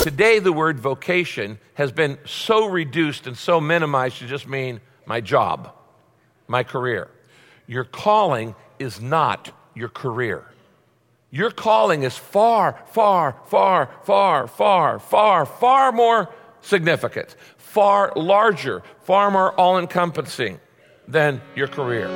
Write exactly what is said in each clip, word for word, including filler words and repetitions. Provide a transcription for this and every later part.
Today, the word vocation has been so reduced and so minimized to just mean my job, my career. Your calling is not your career. Your calling is far, far, far, far, far, far, far more significant, far larger, far more all-encompassing than your career.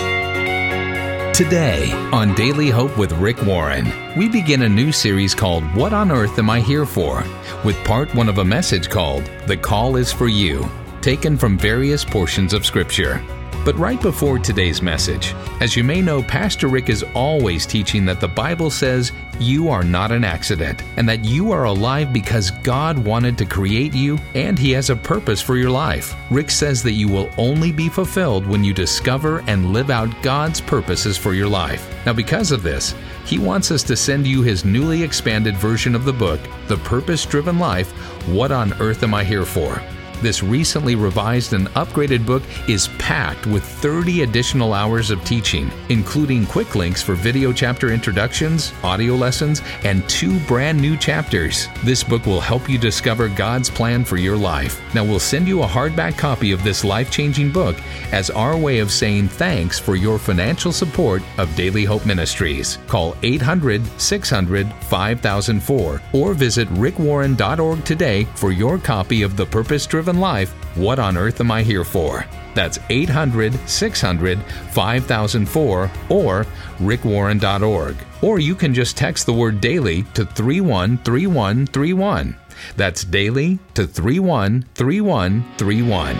Today on Daily Hope with Rick Warren, we begin a new series called What on Earth Am I Here For? With part one of a message called The Call is for You, taken from various portions of Scripture. But right before today's message, as you may know, Pastor Rick is always teaching that the Bible says you are not an accident and that you are alive because God wanted to create you and He has a purpose for your life. Rick says that you will only be fulfilled when you discover and live out God's purposes for your life. Now, because of this, he wants us to send you his newly expanded version of the book, The Purpose-Driven Life, What on Earth Am I Here For? This recently revised and upgraded book is packed with thirty additional hours of teaching, including quick links for video chapter introductions, audio lessons, and two brand new chapters. This book will help you discover God's plan for your life. Now, we'll send you a hardback copy of this life-changing book as our way of saying thanks for your financial support of Daily Hope Ministries. Call eight hundred, six hundred, five thousand four or visit rick warren dot org today for your copy of The Purpose-Driven Life, What on Earth Am I Here For? That's eight hundred, six hundred, five thousand four or rick warren dot org. Or you can just text the word daily to three one three one three one. That's daily to three one three one three one.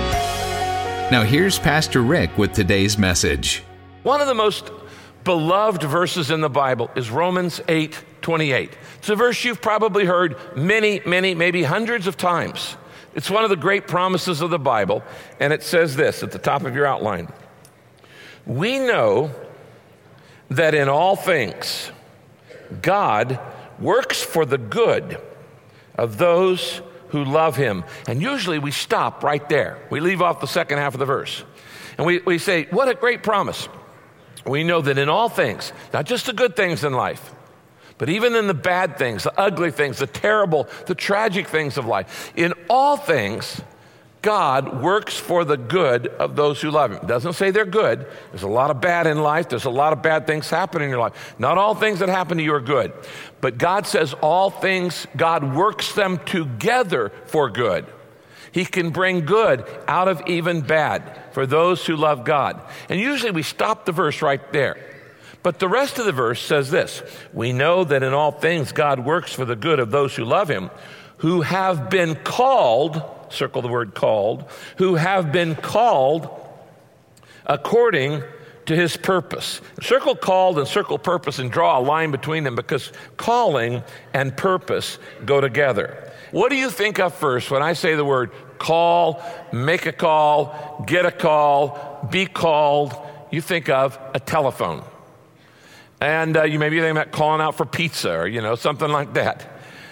Now here's Pastor Rick with today's message. One of the most beloved verses in the Bible is Romans eight twenty-eight. It's a verse you've probably heard many, many, maybe hundreds of times. It's one of the great promises of the Bible, and it says this at the top of your outline. We know that in all things, God works for the good of those who love Him. And usually we stop right there. We leave off the second half of the verse. And we, we say, what a great promise. We know that in all things, not just the good things in life, but even in the bad things, the ugly things, the terrible, the tragic things of life, in all things, God works for the good of those who love Him. It doesn't say they're good. There's a lot of bad in life. There's a lot of bad things happen in your life. Not all things that happen to you are good. But God says all things, God works them together for good. He can bring good out of even bad for those who love God. And usually we stop the verse right there. But the rest of the verse says this. We know that in all things God works for the good of those who love Him, who have been called, circle the word called, who have been called according to His purpose. Circle called and circle purpose and draw a line between them because calling and purpose go together. What do you think of first when I say the word call, make a call, get a call, be called? You think of a telephone. And uh, you maybe think about calling out for pizza or, you know, something like that.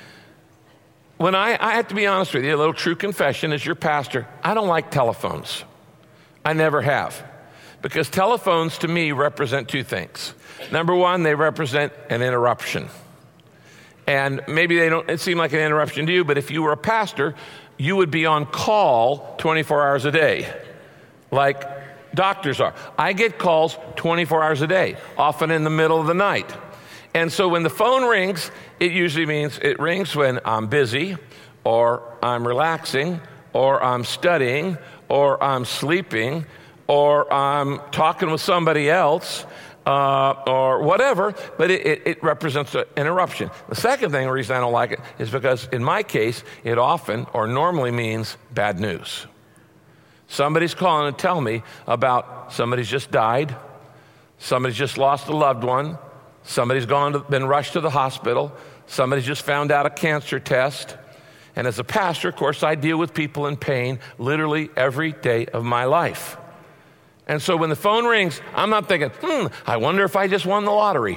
When I, I have to be honest with you, a little true confession as your pastor, I don't like telephones. I never have. Because telephones to me represent two things. Number one, they represent an interruption. And maybe they don't seem like an interruption to you, but if you were a pastor, you would be on call twenty-four hours a day. Like doctors are. I get calls twenty-four hours a day, often in the middle of the night. And so when the phone rings, it usually means it rings when I'm busy, or I'm relaxing, or I'm studying, or I'm sleeping, or I'm talking with somebody else, uh, or whatever, but it, it, it represents an interruption. The second thing, the reason I don't like it, is because in my case, it often or normally means bad news. Somebody's calling to tell me about somebody's just died, somebody's just lost a loved one, somebody's gone to, been rushed to the hospital, somebody's just found out a cancer test. And as a pastor, of course, I deal with people in pain literally every day of my life. And so when the phone rings, I'm not thinking, hmm, I wonder if I just won the lottery.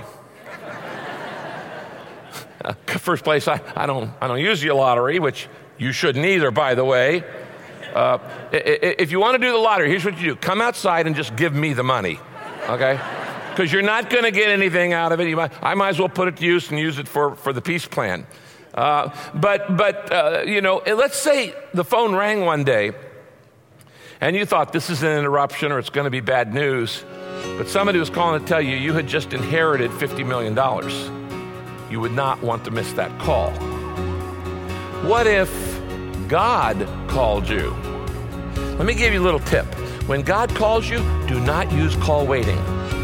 First place, I, I don't I don't use the lottery, which you shouldn't either, by the way. Uh, if you want to do the lottery, here's what you do. Come outside and just give me the money, okay? Because you're not going to get anything out of it. You might, I might as well put it to use and use it for, for the peace plan. Uh, but, but uh, you know, let's say the phone rang one day and you thought this is an interruption or it's going to be bad news, but somebody was calling to tell you you had just inherited fifty million dollars. You would not want to miss that call. What if God called you? Let me give you a little tip. When God calls you, do not use call waiting.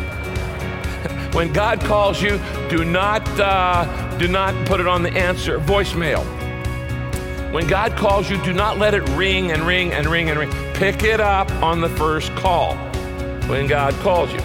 When God calls you, do not uh, do not put it on the answer voicemail. When God calls you, do not let it ring and ring and ring and ring. Pick it up on the first call when God calls you.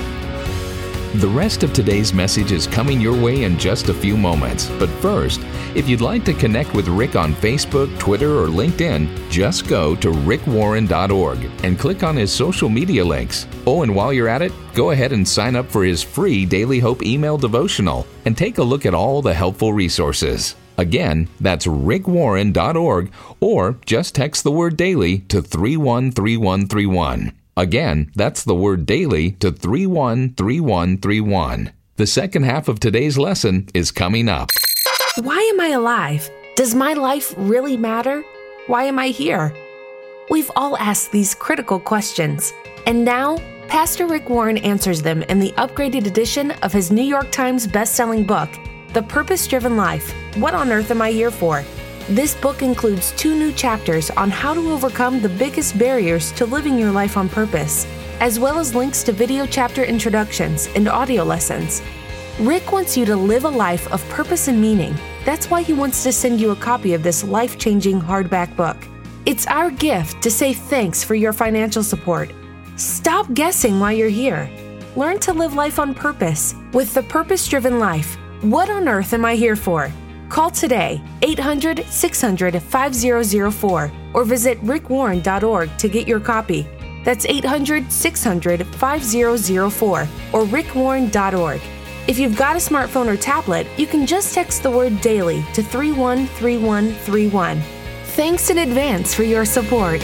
The rest of today's message is coming your way in just a few moments. But first, if you'd like to connect with Rick on Facebook, Twitter, or LinkedIn, just go to rick warren dot org and click on his social media links. Oh, and while you're at it, go ahead and sign up for his free Daily Hope email devotional and take a look at all the helpful resources. Again, that's rick warren dot org, or just text the word daily to three one three one three one. Again, that's the word daily to three one three one three one. The second half of today's lesson is coming up. Why am I alive? Does my life really matter? Why am I here? We've all asked these critical questions, and now Pastor Rick Warren answers them in the upgraded edition of his New York Times best-selling book, The Purpose-Driven Life: What on Earth Am I Here For? This book includes two new chapters on how to overcome the biggest barriers to living your life on purpose, as well as links to video chapter introductions and audio lessons. Rick wants you to live a life of purpose and meaning. That's why he wants to send you a copy of this life-changing hardback book. It's our gift to say thanks for your financial support. Stop guessing why you're here. Learn to live life on purpose with The Purpose-Driven Life: What on Earth Am I Here For? Call today, eight hundred, six hundred, five thousand four, or visit rick warren dot org to get your copy. That's eight hundred, six hundred, five thousand four, or rick warren dot org. If you've got a smartphone or tablet, you can just text the word DAILY to three one three one three one. Thanks in advance for your support.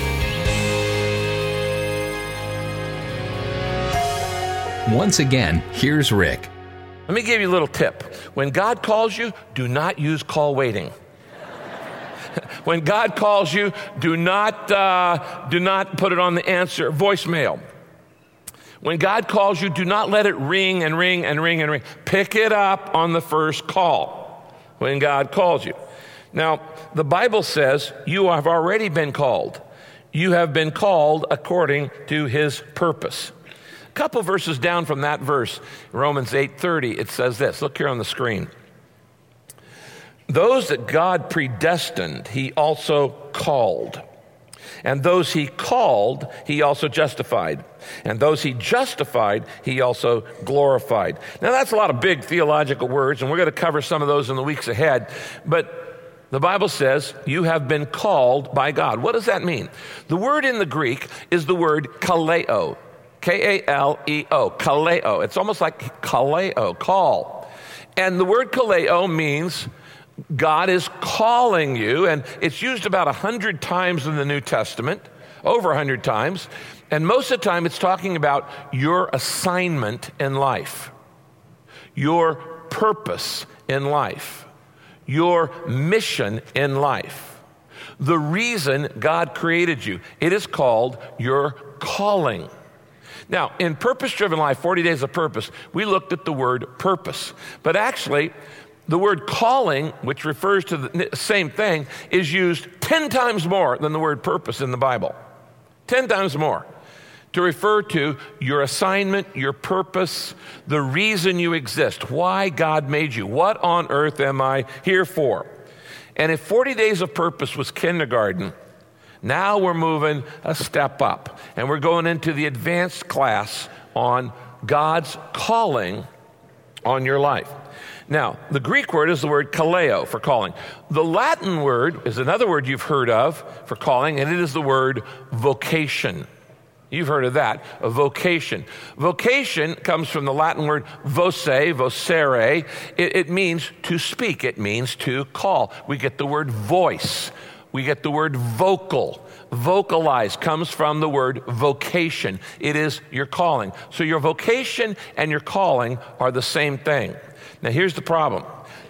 Once again, here's Rick. Let me give you a little tip. When God calls you, do not use call waiting. When God calls you, do not uh, do not put it on the answer voicemail. When God calls you, do not let it ring and ring and ring and ring. Pick it up on the first call when God calls you. Now, the Bible says you have already been called. You have been called according to his purpose. A couple verses down from that verse, Romans eight thirty, it says this. Look here on the screen. Those that God predestined, he also called. And those he called, he also justified. And those he justified, he also glorified. Now, that's a lot of big theological words, and we're going to cover some of those in the weeks ahead. But the Bible says you have been called by God. What does that mean? The word in the Greek is the word kaleo. K A L E O, kaleo. It's almost like kaleo, call. And the word kaleo means God is calling you, and it's used about a hundred times in the New Testament, over a hundred times, and most of the time it's talking about your assignment in life, your purpose in life, your mission in life, the reason God created you. It is called your calling. Now, in Purpose-Driven Life, forty Days of Purpose, we looked at the word purpose, but actually, the word calling, which refers to the same thing, is used ten times more than the word purpose in the Bible. Ten times more. To refer to your assignment, your purpose, the reason you exist, why God made you. What on earth am I here for? And if forty Days of Purpose was kindergarten, now we're moving a step up. And we're going into the advanced class on God's calling on your life. Now, the Greek word is the word kaleo for calling. The Latin word is another word you've heard of for calling, and it is the word vocation. You've heard of that, a vocation. Vocation comes from the Latin word voce, vocere. It, it means to speak. It means to call. We get the word voice. We get the word vocal. Vocalize comes from the word vocation. It is your calling. So your vocation and your calling are the same thing. Now here's the problem.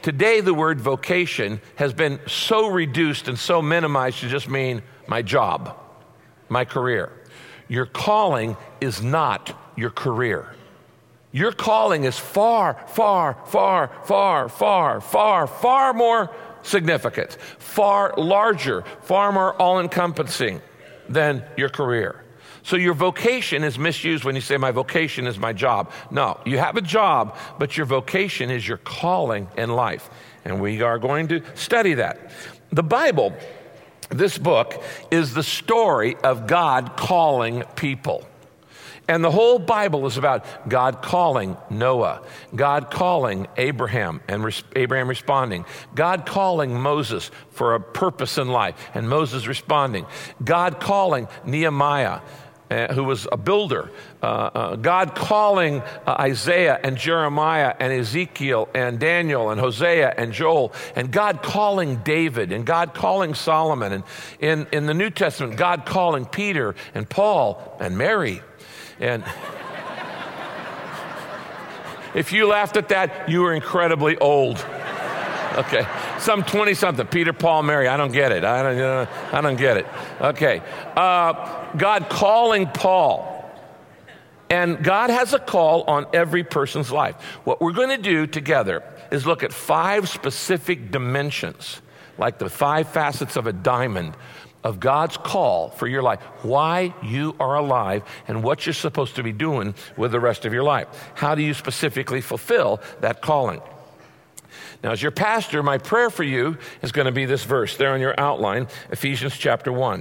Today, the word vocation has been so reduced and so minimized to just mean my job, my career. Your calling is not your career. Your calling is far, far, far, far, far, far, far more significant, far larger, far more all-encompassing than your career. So your vocation is misused when you say, my vocation is my job. No, you have a job, but your vocation is your calling in life. And we are going to study that. The Bible, this book, is the story of God calling people. And the whole Bible is about God calling Noah, God calling Abraham, and res- Abraham responding, God calling Moses for a purpose in life, and Moses responding, God calling Nehemiah, uh, who was a builder, uh, uh, God calling uh, Isaiah and Jeremiah and Ezekiel and Daniel and Hosea and Joel, and God calling David, and God calling Solomon, and in, in the New Testament, God calling Peter and Paul and Mary. And if you laughed at that, you were incredibly old. Okay, some twenty-something, Peter, Paul, Mary. I don't get it. I don't. Uh, I don't get it. Okay, uh, God calling Paul, and God has a call on every person's life. What we're going to do together is look at five specific dimensions, like the five facets of a diamond, of God's call for your life, why you are alive, and what you're supposed to be doing with the rest of your life. How do you specifically fulfill that calling? Now, as your pastor, my prayer for you is going to be this verse there on your outline, Ephesians chapter one.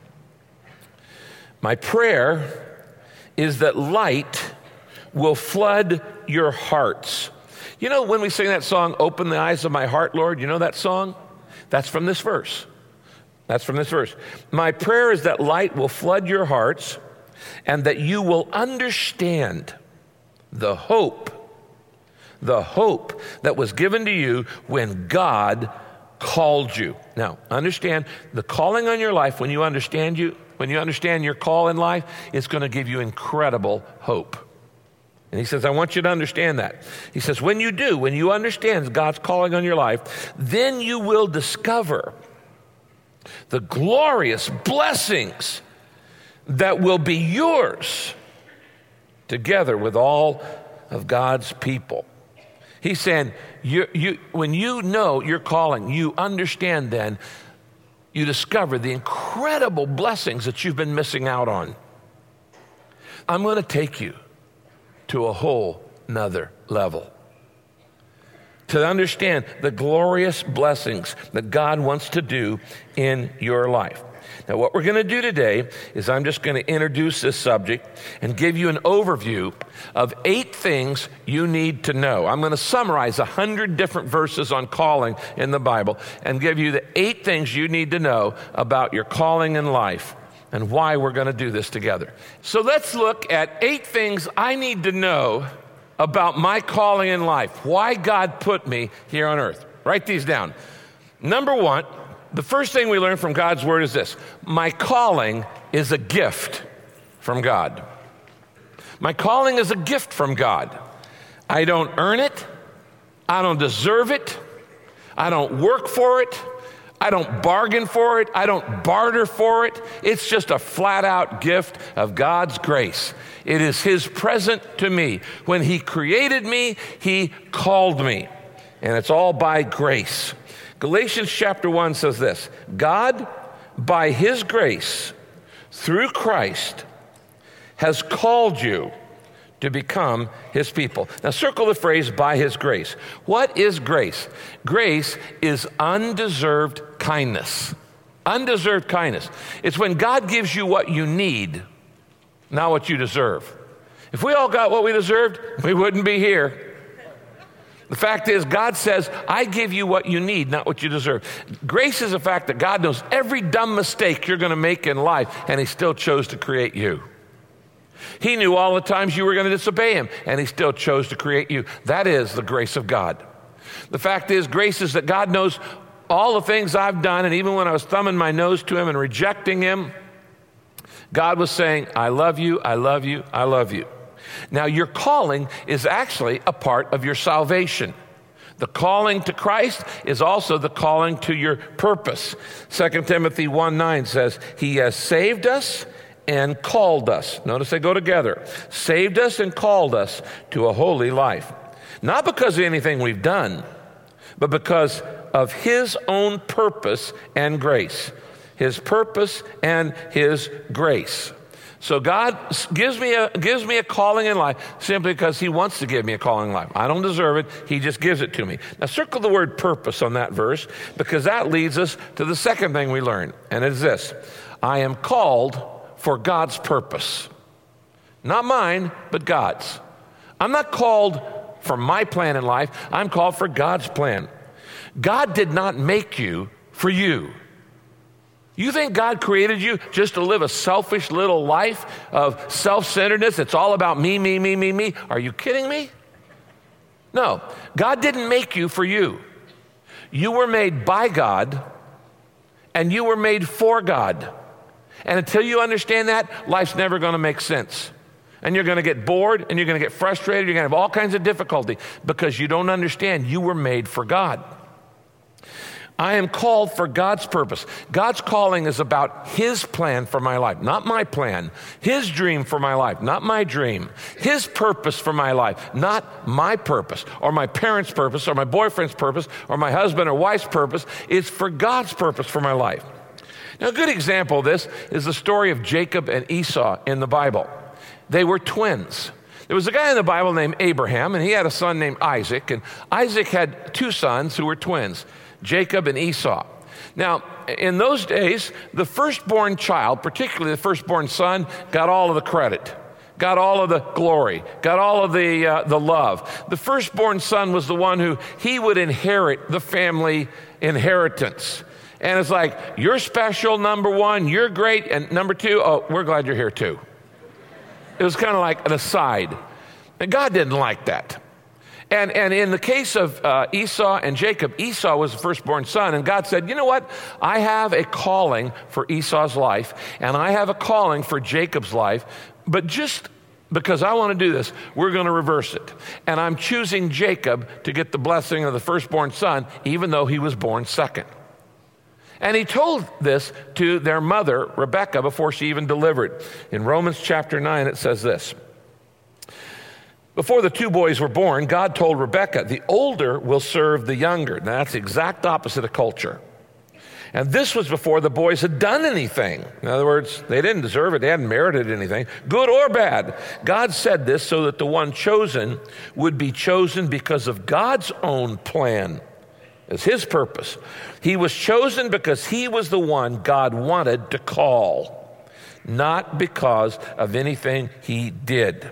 My prayer is that light will flood your hearts. You know, when we sing that song, Open the Eyes of My Heart, Lord, you know that song? That's from this verse. That's from this verse. My prayer is that light will flood your hearts and that you will understand the hope, the hope that was given to you when God called you. Now, understand the calling on your life, when you understand you, when you understand your call in life, it's going to give you incredible hope. And he says, I want you to understand that. He says, when you do, when you understand God's calling on your life, then you will discover the glorious blessings that will be yours together with all of God's people. He's saying, you, you, when you know your calling, you understand then, you discover the incredible blessings that you've been missing out on. I'm going to take you to a whole nother level, to understand the glorious blessings that God wants to do in your life. Now, what we're going to do today is I'm just going to introduce this subject and give you an overview of eight things you need to know. I'm going to summarize a hundred different verses on calling in the Bible and give you the eight things you need to know about your calling in life and why we're going to do this together. So let's look at eight things I need to know about my calling in life, why God put me here on earth. Write these down. Number one, the first thing we learn from God's word is this: my calling is a gift from God. My calling is a gift from God. I don't earn it. I don't deserve it. I don't work for it. I don't bargain for it. I don't barter for it. It's just a flat out gift of God's grace. It is his present to me. When he created me, he called me. And it's all by grace. Galatians chapter one says this: God, by his grace, through Christ, has called you to become his people. Now circle the phrase, by his grace. What is grace? Grace is undeserved kindness. Undeserved kindness. It's when God gives you what you need, not what you deserve. If we all got what we deserved, we wouldn't be here. The fact is, God says, I give you what you need, not what you deserve. Grace is the fact that God knows every dumb mistake you're going to make in life, and he still chose to create you. He knew all the times you were going to disobey him, and he still chose to create you. That is the grace of God. The fact is, grace is that God knows all the things I've done, and even when I was thumbing my nose to him and rejecting him, God was saying, I love you, I love you, I love you. Now, your calling is actually a part of your salvation. The calling to Christ is also the calling to your purpose. Second Timothy one nine says, He has saved us and called us. Notice they go together. Saved us and called us to a holy life. Not because of anything we've done, but because of His own purpose and grace. His purpose and His grace. So God gives me a gives me a calling in life simply because He wants to give me a calling in life. I don't deserve it. He just gives it to me. Now circle the word purpose on that verse, because that leads us to the second thing we learn, and it is this. I am called for God's purpose. Not mine, but God's. I'm not called for my plan in life. I'm called for God's plan. God did not make you for you. You think God created you just to live a selfish little life of self-centeredness? It's all about me, me, me, me, me. Are you kidding me? No, God didn't make you for you. You were made by God, and you were made for God. And until you understand that, life's never going to make sense. And you're going to get bored, and you're going to get frustrated. You're going to have all kinds of difficulty because you don't understand you were made for God. I am called for God's purpose. God's calling is about His plan for my life, not my plan. His dream for my life, not my dream. His purpose for my life, not my purpose, or my parents' purpose, or my boyfriend's purpose, or my husband or wife's purpose. It's for God's purpose for my life. Now, a good example of this is the story of Jacob and Esau in the Bible. They were twins. There was a guy in the Bible named Abraham, and he had a son named Isaac, and Isaac had two sons who were twins, Jacob and Esau. Now, in those days, the firstborn child, particularly the firstborn son, got all of the credit, got all of the glory, got all of the uh, the love. The firstborn son was the one who he would inherit the family inheritance. And it's like, you're special, number one, you're great, and number two, oh, we're glad you're here too. It was kind of like an aside. And God didn't like that. And, and in the case of uh, Esau and Jacob, Esau was the firstborn son, and God said, you know what? I have a calling for Esau's life, and I have a calling for Jacob's life, but just because I want to do this, we're going to reverse it. And I'm choosing Jacob to get the blessing of the firstborn son, even though he was born second. And he told this to their mother, Rebekah, before she even delivered. In Romans chapter nine, it says this. Before the two boys were born, God told Rebekah, the older will serve the younger. Now, that's the exact opposite of culture. And this was before the boys had done anything. In other words, they didn't deserve it. They hadn't merited anything, good or bad. God said this so that the one chosen would be chosen because of God's own plan. It's His purpose. He was chosen because he was the one God wanted to call, not because of anything he did.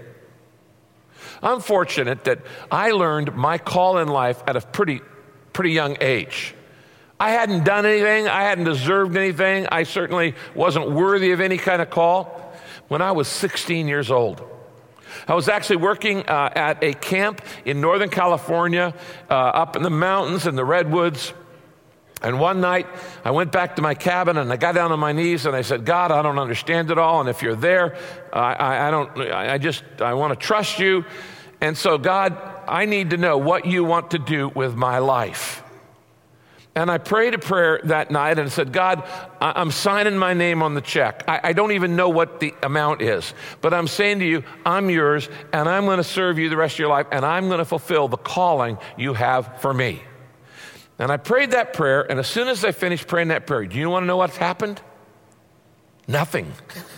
I'm fortunate that I learned my call in life at a pretty, pretty young age. I hadn't done anything. I hadn't deserved anything. I certainly wasn't worthy of any kind of call when I was sixteen years old. I was actually working uh, at a camp in Northern California, uh, up in the mountains in the redwoods. And one night, I went back to my cabin and I got down on my knees and I said, God, I don't understand it all. And if you're there, I, I, I don't, I just, I want to trust you. And so, God, I need to know what you want to do with my life. And I prayed a prayer that night and said, God, I'm signing my name on the check. I, I don't even know what the amount is, but I'm saying to you, I'm yours, and I'm going to serve you the rest of your life, and I'm going to fulfill the calling you have for me. And I prayed that prayer, and as soon as I finished praying that prayer, do you want to know what's happened? Nothing.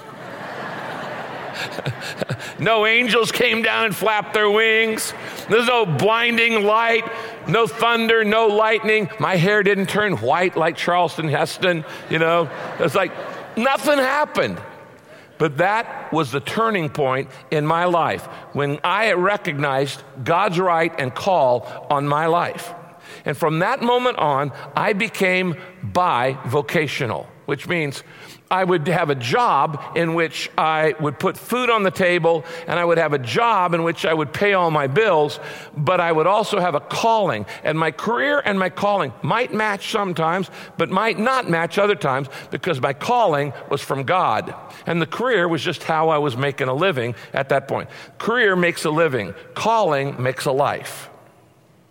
No angels came down and flapped their wings. There's no blinding light, no thunder, no lightning. My hair didn't turn white like Charleston Heston, you know. It's like nothing happened. But that was the turning point in my life when I recognized God's right and call on my life. And from that moment on, I became bivocational, which means I would have a job in which I would put food on the table, and I would have a job in which I would pay all my bills, but I would also have a calling. And my career and my calling might match sometimes, but might not match other times, because my calling was from God. And the career was just how I was making a living at that point. Career makes a living. Calling makes a life.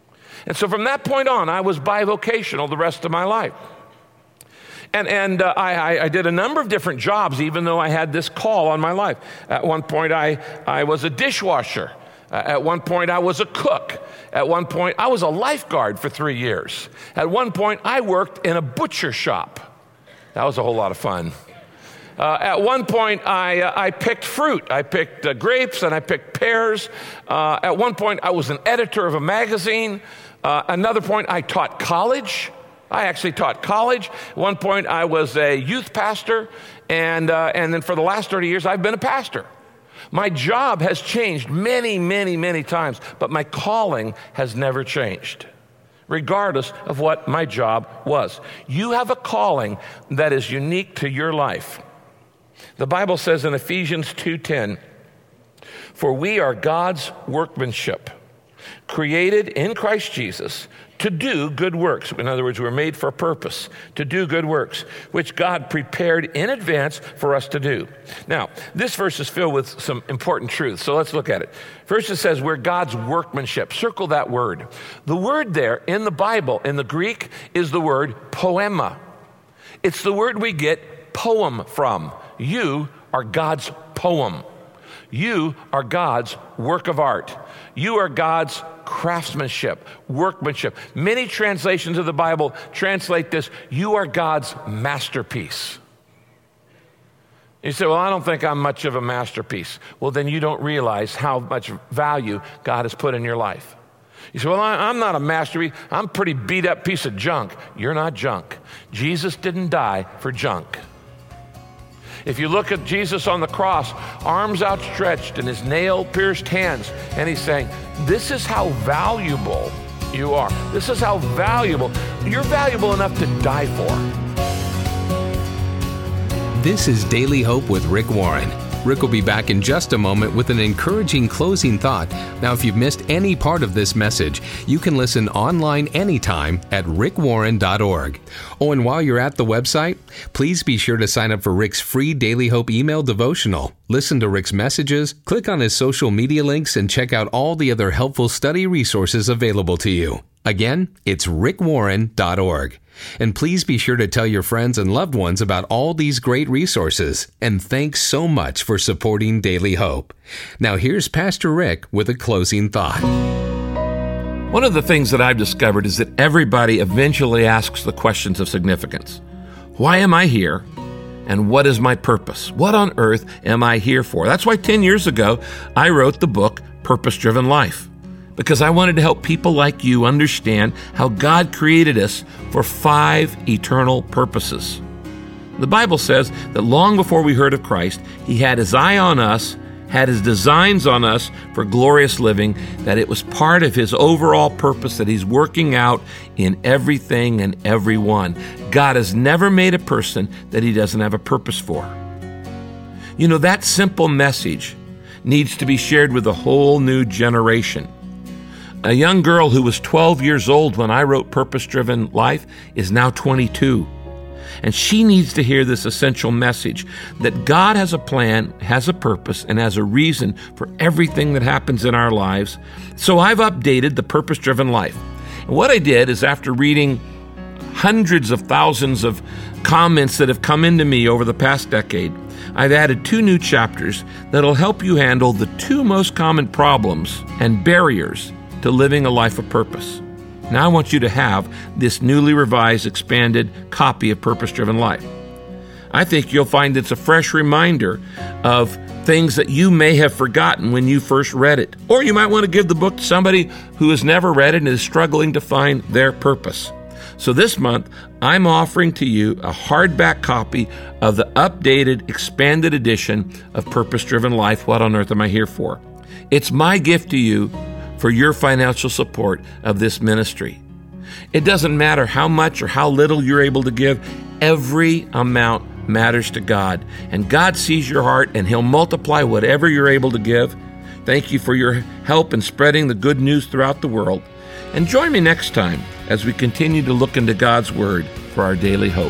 And so from that point on, I was bivocational the rest of my life. And, and uh, I, I did a number of different jobs, even though I had this call on my life. At one point, I, I was a dishwasher. Uh, at one point, I was a cook. At one point, I was a lifeguard for three years. At one point, I worked in a butcher shop. That was a whole lot of fun. Uh, at one point, I, uh, I picked fruit. I picked uh, grapes and I picked pears. Uh, at one point, I was an editor of a magazine. Uh, another point, I taught college. I actually taught college. At one point, I was a youth pastor. And, uh, and then for the last thirty years, I've been a pastor. My job has changed many, many, many times, but my calling has never changed, regardless of what my job was. You have a calling that is unique to your life. The Bible says in Ephesians two ten, "For we are God's workmanship, created in Christ Jesus to do good works." In other words, we're made for a purpose, to do good works, which God prepared in advance for us to do. Now, this verse is filled with some important truths, so let's look at it. First, it says we're God's workmanship. Circle that word. The word there in the Bible, in the Greek, is the word poema. It's the word we get poem from. You are God's poem. You are God's work of art. You are God's craftsmanship, workmanship. Many translations of the Bible translate this, you are God's masterpiece. You say, well, I don't think I'm much of a masterpiece. Well, then you don't realize how much value God has put in your life. You say, well, I'm not a masterpiece. I'm a pretty beat up piece of junk. You're not junk. Jesus didn't die for junk. If you look at Jesus on the cross, arms outstretched and his nail-pierced hands, and he's saying, this is how valuable you are. This is how valuable. You're valuable enough to die for. This is Daily Hope with Rick Warren. Rick will be back in just a moment with an encouraging closing thought. Now, if you've missed any part of this message, you can listen online anytime at rick warren dot org. Oh, and while you're at the website, please be sure to sign up for Rick's free Daily Hope email devotional. Listen to Rick's messages, click on his social media links, and check out all the other helpful study resources available to you. Again, it's rick warren dot org. And please be sure to tell your friends and loved ones about all these great resources. And thanks so much for supporting Daily Hope. Now here's Pastor Rick with a closing thought. One of the things that I've discovered is that everybody eventually asks the questions of significance. Why am I here? And what is my purpose? What on earth am I here for? That's why ten years ago, I wrote the book, Purpose Driven Life. Because I wanted to help people like you understand how God created us for five eternal purposes. The Bible says that long before we heard of Christ, he had his eye on us, had his designs on us for glorious living, that it was part of his overall purpose that he's working out in everything and everyone. God has never made a person that he doesn't have a purpose for. You know, that simple message needs to be shared with a whole new generation. A young girl who was twelve years old when I wrote Purpose Driven Life is now twenty-two. And she needs to hear this essential message that God has a plan, has a purpose, and has a reason for everything that happens in our lives. So I've updated the Purpose Driven Life. And what I did is, after reading hundreds of thousands of comments that have come into me over the past decade, I've added two new chapters that'll help you handle the two most common problems and barriers to living a life of purpose. Now I want you to have this newly revised, expanded copy of Purpose Driven Life. I think you'll find it's a fresh reminder of things that you may have forgotten when you first read it. Or you might want to give the book to somebody who has never read it and is struggling to find their purpose. So this month, I'm offering to you a hardback copy of the updated, expanded edition of Purpose Driven Life, What on Earth Am I Here For? It's my gift to you for your financial support of this ministry. It doesn't matter how much or how little you're able to give. Every amount matters to God. And God sees your heart, and he'll multiply whatever you're able to give. Thank you for your help in spreading the good news throughout the world. And join me next time as we continue to look into God's Word for our daily hope.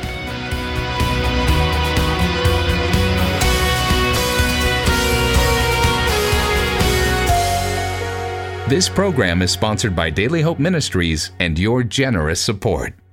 This program is sponsored by Daily Hope Ministries and your generous support.